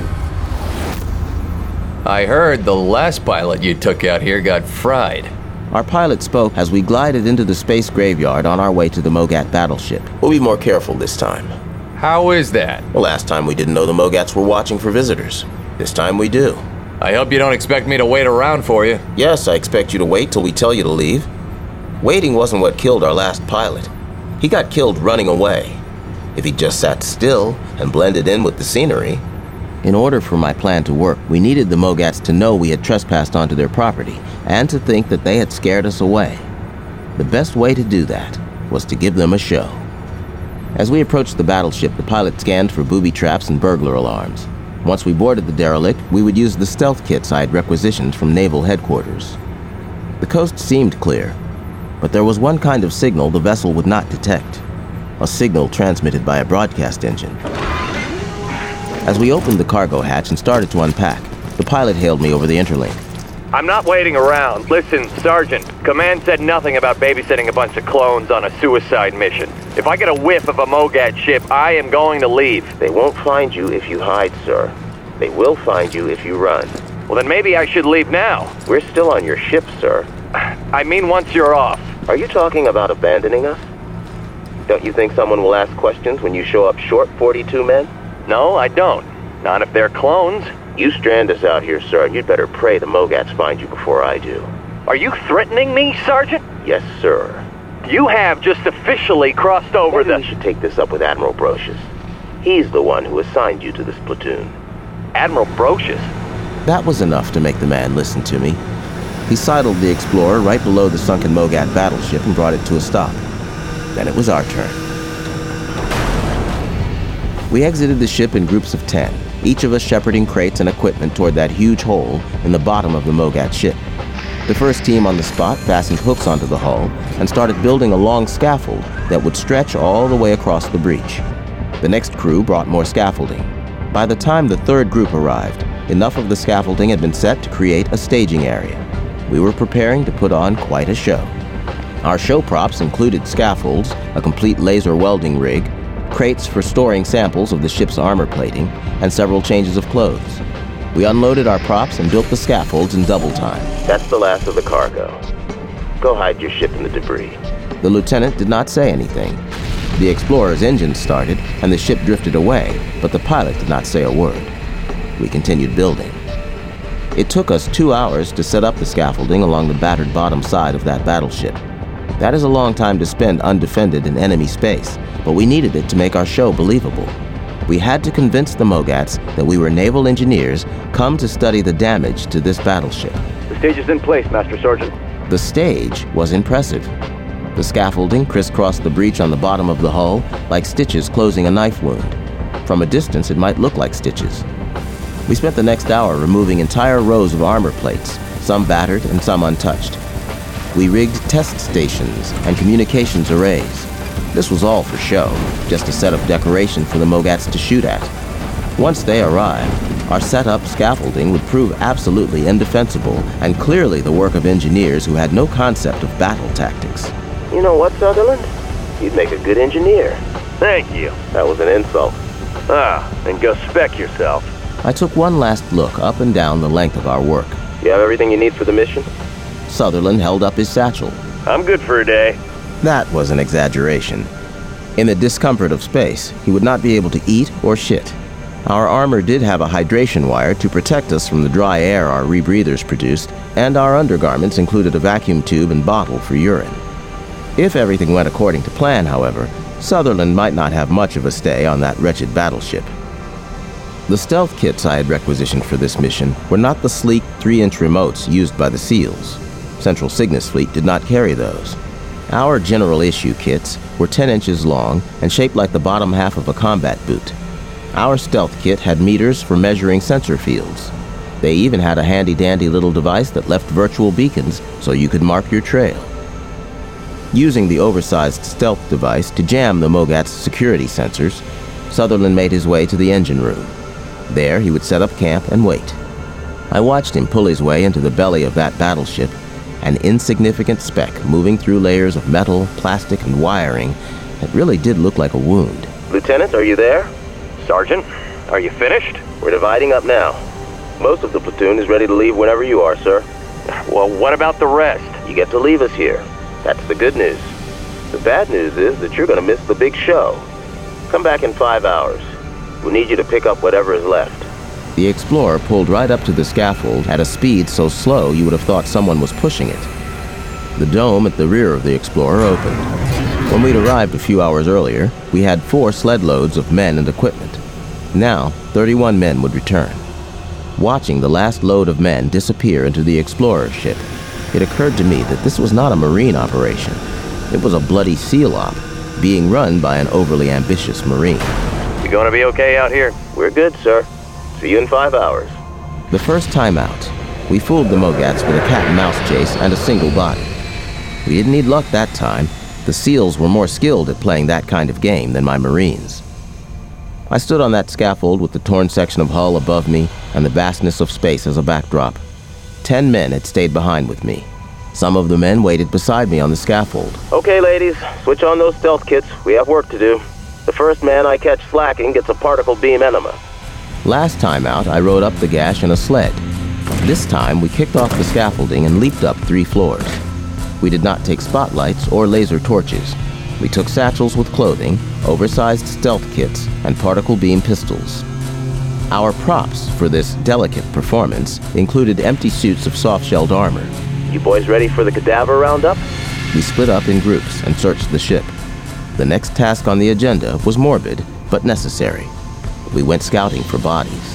I heard the last pilot you took out here got fried. Our pilot spoke as we glided into the space graveyard on our way to the Mogat battleship. We'll be more careful this time. How is that? The last time we didn't know the Mogats were watching for visitors. This time we do. I hope you don't expect me to wait around for you. Yes, I expect you to wait till we tell you to leave. Waiting wasn't what killed our last pilot. He got killed running away. If he just sat still and blended in with the scenery. In order for my plan to work, we needed the Mogats to know we had trespassed onto their property and to think that they had scared us away. The best way to do that was to give them a show. As we approached the battleship, the pilot scanned for booby traps and burglar alarms. Once we boarded the derelict, we would use the stealth kits I had requisitioned from Naval Headquarters. The coast seemed clear, but there was one kind of signal the vessel would not detect. A signal transmitted by a broadcast engine. As we opened the cargo hatch and started to unpack, the pilot hailed me over the interlink. I'm not waiting around. Listen, Sergeant, Command said nothing about babysitting a bunch of clones on a suicide mission. If I get a whiff of a Mogat ship, I am going to leave. They won't find you if you hide, sir. They will find you if you run. Well, then maybe I should leave now. We're still on your ship, sir. I mean once you're off. Are you talking about abandoning us? Don't you think someone will ask questions when you show up short forty-two men? No, I don't. Not if they're clones. You strand us out here, sir, and you'd better pray the Mogats find you before I do. Are you threatening me, Sergeant? Yes, sir. You have just officially crossed over Maybe the... we should take this up with Admiral Brocious. He's the one who assigned you to this platoon. Admiral Brocious? That was enough to make the man listen to me. He sidled the Explorer right below the sunken Mogat battleship and brought it to a stop. Then it was our turn. We exited the ship in groups of ten, each of us shepherding crates and equipment toward that huge hole in the bottom of the Mogat ship. The first team on the spot fastened hooks onto the hull and started building a long scaffold that would stretch all the way across the breach. The next crew brought more scaffolding. By the time the third group arrived, enough of the scaffolding had been set to create a staging area. We were preparing to put on quite a show. Our show props included scaffolds, a complete laser welding rig, crates for storing samples of the ship's armor plating, and several changes of clothes. We unloaded our props and built the scaffolds in double time. That's the last of the cargo. Go hide your ship in the debris. The lieutenant did not say anything. The Explorer's engine started, and the ship drifted away, but the pilot did not say a word. We continued building. It took us two hours to set up the scaffolding along the battered bottom side of that battleship. That is a long time to spend undefended in enemy space, but we needed it to make our show believable. We had to convince the Mogats that we were naval engineers come to study the damage to this battleship. The stage is in place, Master Sergeant. The stage was impressive. The scaffolding crisscrossed the breach on the bottom of the hull like stitches closing a knife wound. From a distance, it might look like stitches. We spent the next hour removing entire rows of armor plates, some battered and some untouched. We rigged test stations and communications arrays. This was all for show, just a set of decoration for the Mogats to shoot at. Once they arrived, our set-up scaffolding would prove absolutely indefensible and clearly the work of engineers who had no concept of battle tactics. You know what, Sutherland? You'd make a good engineer. Thank you. That was an insult. Ah, then go spec yourself. I took one last look up and down the length of our work. You have everything you need for the mission? Sutherland held up his satchel. I'm good for a day. That was an exaggeration. In the discomfort of space, he would not be able to eat or shit. Our armor did have a hydration wire to protect us from the dry air our rebreathers produced, and our undergarments included a vacuum tube and bottle for urine. If everything went according to plan, however, Sutherland might not have much of a stay on that wretched battleship. The stealth kits I had requisitioned for this mission were not the sleek three-inch remotes used by the SEALs. Central Cygnus Fleet did not carry those. Our general issue kits were ten inches long and shaped like the bottom half of a combat boot. Our stealth kit had meters for measuring sensor fields. They even had a handy-dandy little device that left virtual beacons so you could mark your trail. Using the oversized stealth device to jam the Mogat's security sensors, Sutherland made his way to the engine room. There, he would set up camp and wait. I watched him pull his way into the belly of that battleship, an insignificant speck moving through layers of metal, plastic, and wiring that really did look like a wound. Lieutenant, are you there? Sergeant, are you finished? We're dividing up now. Most of the platoon is ready to leave whenever you are, sir. Well, what about the rest? You get to leave us here. That's the good news. The bad news is that you're going to miss the big show. Come back in five hours. We'll need you to pick up whatever is left. The Explorer pulled right up to the scaffold at a speed so slow you would have thought someone was pushing it. The dome at the rear of the Explorer opened. When we'd arrived a few hours earlier, we had four sled loads of men and equipment. Now, thirty-one men would return. Watching the last load of men disappear into the Explorer ship, it occurred to me that this was not a Marine operation. It was a bloody SEAL op, being run by an overly ambitious Marine. You gonna be okay out here? We're good, sir. See you in five hours. The first time out, we fooled the Mogats with a cat-and-mouse chase and a single body. We didn't need luck that time. The SEALs were more skilled at playing that kind of game than my Marines. I stood on that scaffold with the torn section of hull above me and the vastness of space as a backdrop. Ten men had stayed behind with me. Some of the men waited beside me on the scaffold. Okay, ladies, switch on those stealth kits. We have work to do. The first man I catch slacking gets a particle beam enema. Last time out, I rode up the gash in a sled. This time, we kicked off the scaffolding and leaped up three floors. We did not take spotlights or laser torches. We took satchels with clothing, oversized stealth kits, and particle beam pistols. Our props for this delicate performance included empty suits of soft-shelled armor. You boys ready for the cadaver roundup? We split up in groups and searched the ship. The next task on the agenda was morbid, but necessary. We went scouting for bodies.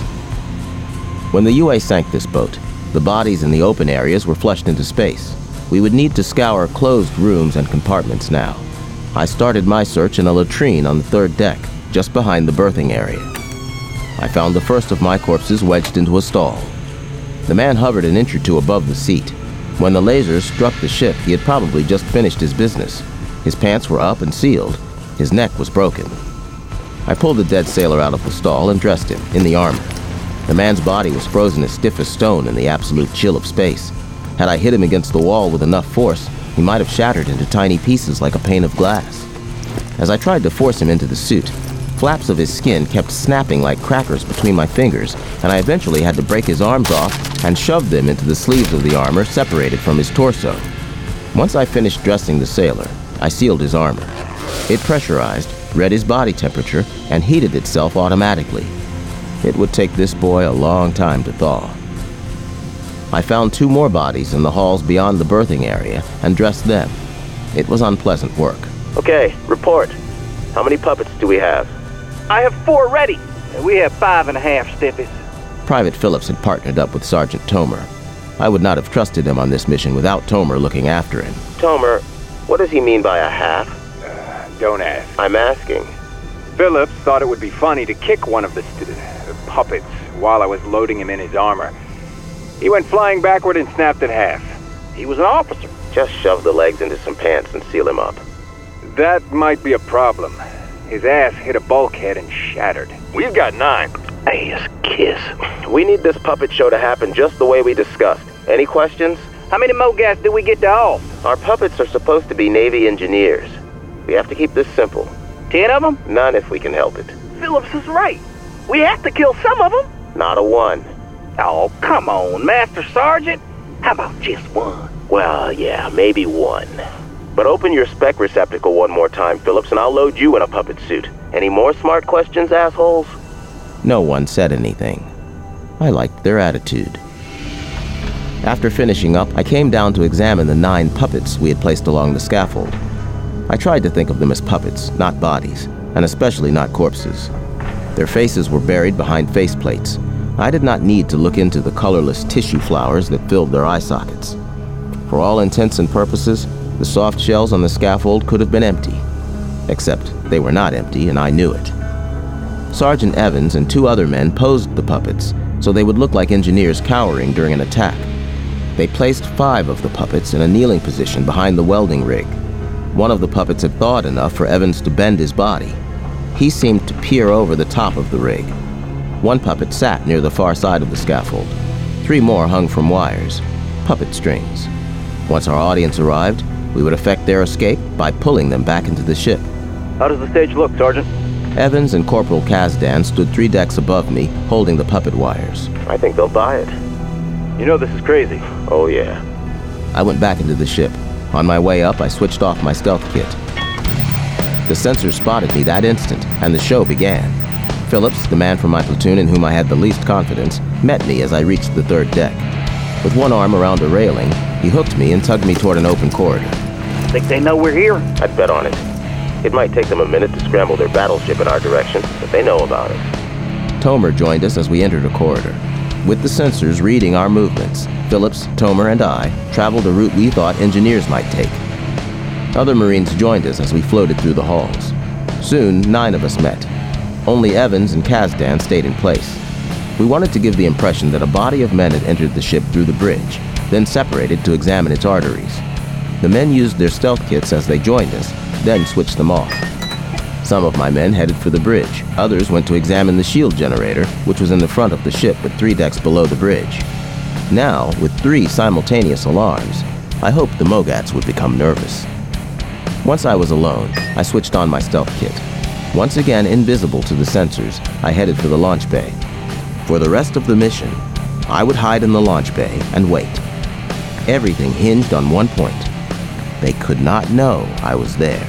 When the U A sank this boat, the bodies in the open areas were flushed into space. We would need to scour closed rooms and compartments now. I started my search in a latrine on the third deck, just behind the berthing area. I found the first of my corpses wedged into a stall. The man hovered an inch or two above the seat. When the lasers struck the ship, he had probably just finished his business. His pants were up and sealed. His neck was broken. I pulled the dead sailor out of the stall and dressed him in the armor. The man's body was frozen as stiff as stone in the absolute chill of space. Had I hit him against the wall with enough force, he might have shattered into tiny pieces like a pane of glass. As I tried to force him into the suit, flaps of his skin kept snapping like crackers between my fingers, and I eventually had to break his arms off and shove them into the sleeves of the armor separated from his torso. Once I finished dressing the sailor, I sealed his armor. It pressurized, read his body temperature, and heated itself automatically. It would take this boy a long time to thaw. I found two more bodies in the halls beyond the berthing area and dressed them. It was unpleasant work. Okay, report. How many puppets do we have? I have four ready. We have five and a half stiffies. Private Phillips had partnered up with Sergeant Tomer. I would not have trusted him on this mission without Tomer looking after him. Tomer, what does he mean by a half? Uh, don't ask. I'm asking. Phillips thought it would be funny to kick one of the st- uh, puppets while I was loading him in his armor. He went flying backward and snapped in half. He was an officer. Just shove the legs into some pants and seal him up. That might be a problem. His ass hit a bulkhead and shattered. We've got nine. Ass kiss. We need this puppet show to happen just the way we discussed. Any questions? How many Mogats do we get to off? Our puppets are supposed to be Navy engineers. We have to keep this simple. Ten of them? None if we can help it. Phillips is right. We have to kill some of them. Not a one. Oh, come on, Master Sergeant. How about just one? Well, yeah, maybe one. But open your spec receptacle one more time, Phillips, and I'll load you in a puppet suit. Any more smart questions, assholes? No one said anything. I liked their attitude. After finishing up, I came down to examine the nine puppets we had placed along the scaffold. I tried to think of them as puppets, not bodies, and especially not corpses. Their faces were buried behind faceplates. I did not need to look into the colorless tissue flowers that filled their eye sockets. For all intents and purposes, the soft shells on the scaffold could have been empty. Except they were not empty, and I knew it. Sergeant Evans and two other men posed the puppets so they would look like engineers cowering during an attack. They placed five of the puppets in a kneeling position behind the welding rig. One of the puppets had thawed enough for Evans to bend his body. He seemed to peer over the top of the rig. One puppet sat near the far side of the scaffold. Three more hung from wires, puppet strings. Once our audience arrived, we would effect their escape by pulling them back into the ship. How does the stage look, Sergeant? Evans and Corporal Kazdan stood three decks above me, holding the puppet wires. I think they'll buy it. You know this is crazy. Oh, yeah. I went back into the ship. On my way up, I switched off my stealth kit. The sensors spotted me that instant, and the show began. Phillips, the man from my platoon in whom I had the least confidence, met me as I reached the third deck. With one arm around a railing, he hooked me and tugged me toward an open corridor. Think they know we're here? I'd bet on it. It might take them a minute to scramble their battleship in our direction, but they know about it. Tomer joined us as we entered a corridor. With the sensors reading our movements, Phillips, Tomer, and I traveled a route we thought engineers might take. Other Marines joined us as we floated through the halls. Soon, nine of us met. Only Evans and Kazdan stayed in place. We wanted to give the impression that a body of men had entered the ship through the bridge, then separated to examine its arteries. The men used their stealth kits as they joined us, then switched them off. Some of my men headed for the bridge. Others went to examine the shield generator, which was in the front of the ship but three decks below the bridge. Now, with three simultaneous alarms, I hoped the Mogats would become nervous. Once I was alone, I switched on my stealth kit. Once again invisible to the sensors, I headed for the launch bay. For the rest of the mission, I would hide in the launch bay and wait. Everything hinged on one point. They could not know I was there.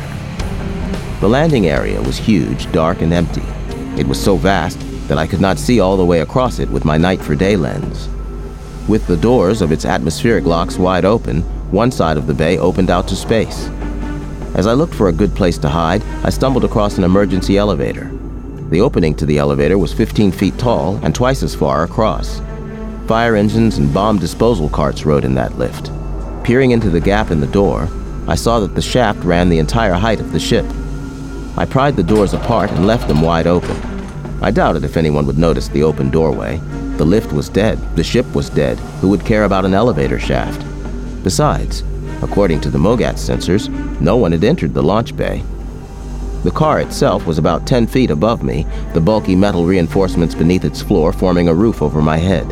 The landing area was huge, dark, and empty. It was so vast that I could not see all the way across it with my night for day lens. With the doors of its atmospheric locks wide open, one side of the bay opened out to space. As I looked for a good place to hide, I stumbled across an emergency elevator. The opening to the elevator was fifteen feet tall and twice as far across. Fire engines and bomb disposal carts rode in that lift. Peering into the gap in the door, I saw that the shaft ran the entire height of the ship. I pried the doors apart and left them wide open. I doubted if anyone would notice the open doorway. The lift was dead. The ship was dead. Who would care about an elevator shaft? Besides, according to the MOGAT sensors, no one had entered the launch bay. The car itself was about ten feet above me, the bulky metal reinforcements beneath its floor forming a roof over my head.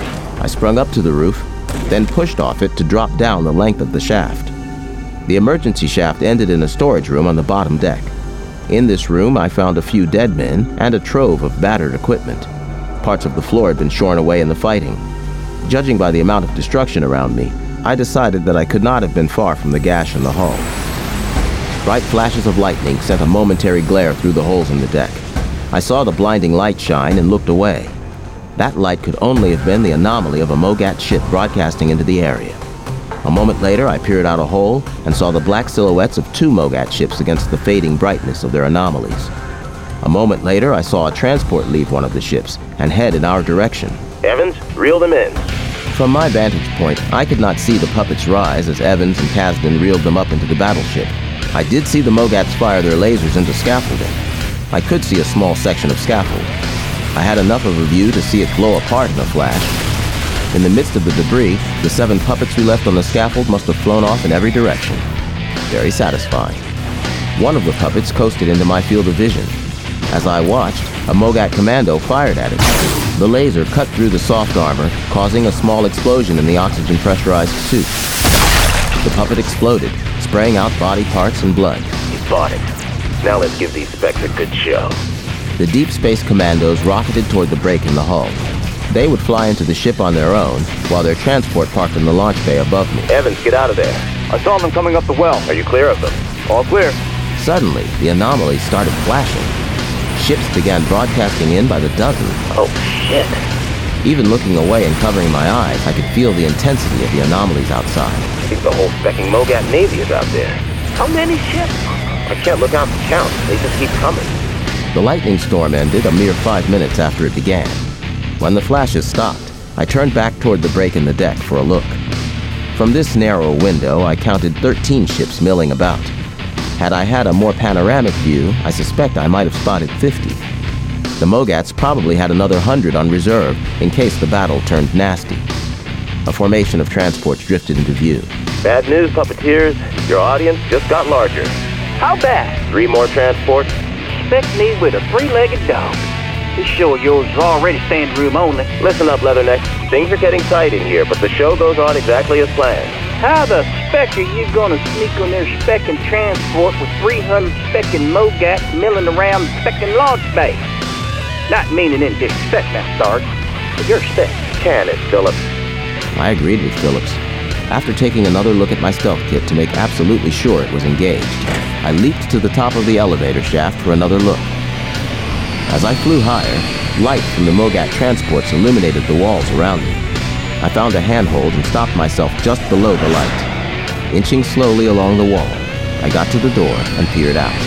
I sprung up to the roof, then pushed off it to drop down the length of the shaft. The emergency shaft ended in a storage room on the bottom deck. In this room, I found a few dead men and a trove of battered equipment. Parts of the floor had been shorn away in the fighting. Judging by the amount of destruction around me, I decided that I could not have been far from the gash in the hull. Bright flashes of lightning sent a momentary glare through the holes in the deck. I saw the blinding light shine and looked away. That light could only have been the anomaly of a MOGAT ship broadcasting into the area. A moment later, I peered out a hole and saw the black silhouettes of two MOGAT ships against the fading brightness of their anomalies. A moment later, I saw a transport leave one of the ships and head in our direction. Evans, reel them in. From my vantage point, I could not see the puppets rise as Evans and Kasdan reeled them up into the battleship. I did see the MOGATs fire their lasers into scaffolding. I could see a small section of scaffold. I had enough of a view to see it blow apart in a flash. In the midst of the debris, the seven puppets we left on the scaffold must have flown off in every direction. Very satisfying. One of the puppets coasted into my field of vision. As I watched, a MOGAT commando fired at it. The laser cut through the soft armor, causing a small explosion in the oxygen-pressurized suit. The puppet exploded, spraying out body parts and blood. You bought it. Now let's give these specs a good show. The Deep Space Commandos rocketed toward the break in the hull. They would fly into the ship on their own, while their transport parked in the launch bay above me. Evans, get out of there. I saw them coming up the well. Are you clear of them? All clear. Suddenly, the anomalies started flashing. Ships began broadcasting in by the dozen. Oh, shit. Even looking away and covering my eyes, I could feel the intensity of the anomalies outside. I think the whole specking MOGAT Navy is out there. How many ships? I can't look out to count. They just keep coming. The lightning storm ended a mere five minutes after it began. When the flashes stopped, I turned back toward the break in the deck for a look. From this narrow window, I counted thirteen ships milling about. Had I had a more panoramic view, I suspect I might have spotted fifty. The MOGATs probably had another hundred on reserve in case the battle turned nasty. A formation of transports drifted into view. Bad news, puppeteers. Your audience just got larger. How bad? Three more transports. Expect me with a three-legged dog. This show of yours is already standing room only. Listen up, Leatherneck. Things are getting tight in here, but the show goes on exactly as planned. How the speck are you gonna sneak on their specking transport with three hundred specking MOGATs milling around the specking launch bay? Not meaning any disrespect now, Sarge, but you're spec. Can it, Phillips? I agreed with Phillips. After taking another look at my stealth kit to make absolutely sure it was engaged, I leaped to the top of the elevator shaft for another look. As I flew higher, light from the MOGAT transports illuminated the walls around me. I found a handhold and stopped myself just below the light. Inching slowly along the wall, I got to the door and peered out.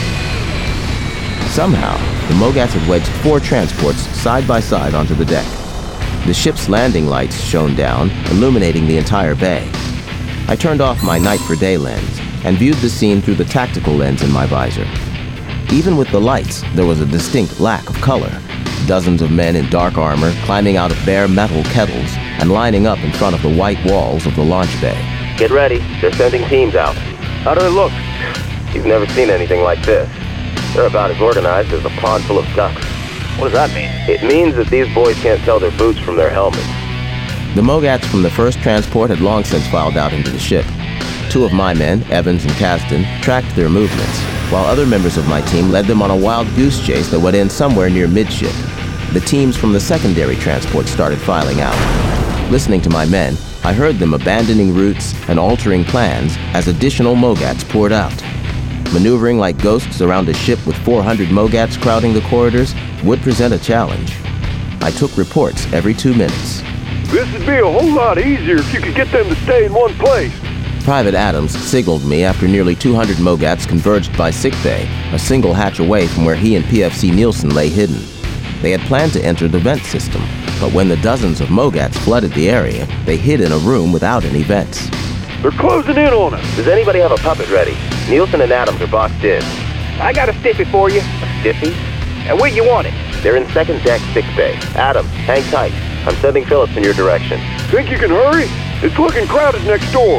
Somehow, the MOGATs had wedged four transports side by side onto the deck. The ship's landing lights shone down, illuminating the entire bay. I turned off my night for day lens and viewed the scene through the tactical lens in my visor. Even with the lights, there was a distinct lack of color. Dozens of men in dark armor climbing out of bare metal kettles and lining up in front of the white walls of the launch bay. Get ready. They're sending teams out. How do they look? You've never seen anything like this. They're about as organized as a pond full of ducks. What does that mean? It means that these boys can't tell their boots from their helmets. The MOGATs from the first transport had long since filed out into the ship. Two of my men, Evans and Kasdan, tracked their movements, while other members of my team led them on a wild goose chase that would end somewhere near midship. The teams from the secondary transport started filing out. Listening to my men, I heard them abandoning routes and altering plans as additional MOGATs poured out. Maneuvering like ghosts around a ship with four hundred MOGATs crowding the corridors would present a challenge. I took reports every two minutes. This would be a whole lot easier if you could get them to stay in one place. Private Adams signaled me after nearly two hundred MOGATs converged by sickbay, a single hatch away from where he and P F C Nielsen lay hidden. They had planned to enter the vent system, but when the dozens of MOGATs flooded the area, they hid in a room without any vents. They're closing in on us. Does anybody have a puppet ready? Nielsen and Adams are boxed in. I got a stiffy for you. A stiffy? And where you want it? They're in second deck sickbay. Adams, hang tight. I'm sending Phillips in your direction. Think you can hurry? It's looking crowded next door.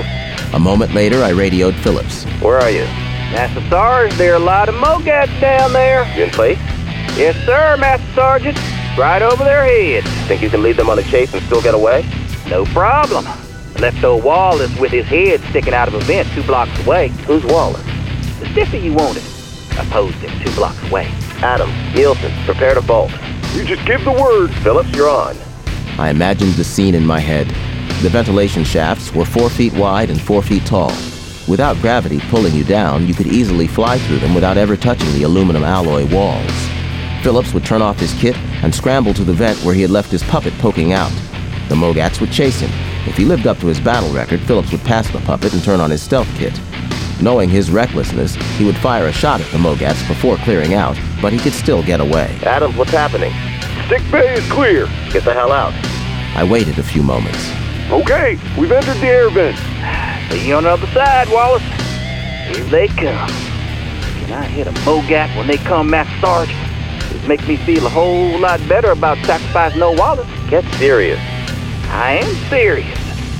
A moment later, I radioed Phillips. Where are you? Master Sarge, there are a lot of Mogats down there. You in place? Yes, sir, Master Sergeant. Right over their heads. Think you can lead them on a chase and still get away? No problem. I left old Wallace with his head sticking out of a vent two blocks away. Who's Wallace? The stiffy you wanted. I posed him two blocks away. Adam, Nielsen, prepare to bolt. You just give the word. Phillips, you're on. I imagined the scene in my head. The ventilation shafts were four feet wide and four feet tall. Without gravity pulling you down, you could easily fly through them without ever touching the aluminum alloy walls. Phillips would turn off his kit and scramble to the vent where he had left his puppet poking out. The Mogats would chase him. If he lived up to his battle record, Phillips would pass the puppet and turn on his stealth kit. Knowing his recklessness, he would fire a shot at the Mogats before clearing out, but he could still get away. Adams, what's happening? Sick bay is clear. Get the hell out. I waited a few moments. Okay, we've entered the air vent. See you on the other side, Wallace. Here they come. Can I hit a Mogat when they come, Master Sarge? It makes me feel a whole lot better about sacrificing no Wallace. Get serious. I am serious.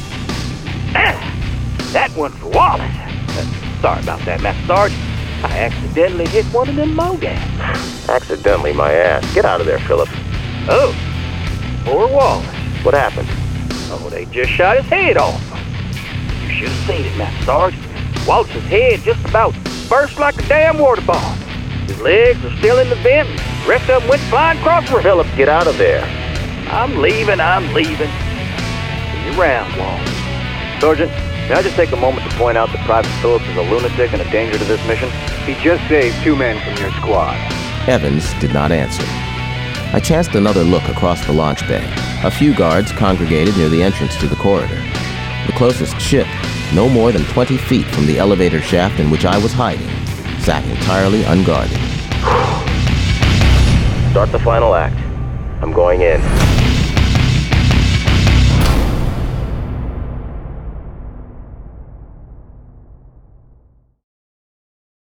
Ah, that one for Wallace. Uh, sorry about that, Master Sarge. I accidentally hit one of them Mogats. Accidentally, my ass. Get out of there, Phillips. Oh, poor Wallace. What happened? Oh, they just shot his head off. You should have seen it, Master Sarge. Wallace's head just about burst like a damn water ball. His legs are still in the vent, and the rest of them went flying across the room. Phillips, get out of there. I'm leaving, I'm leaving. See you around, Wallace. Sergeant, may I just take a moment to point out that Private Phillips is a lunatic and a danger to this mission? He just saved two men from your squad. Evans did not answer. I chanced another look across the launch bay. A few guards congregated near the entrance to the corridor. The closest ship, no more than twenty feet from the elevator shaft in which I was hiding, sat entirely unguarded. Start the final act. I'm going in.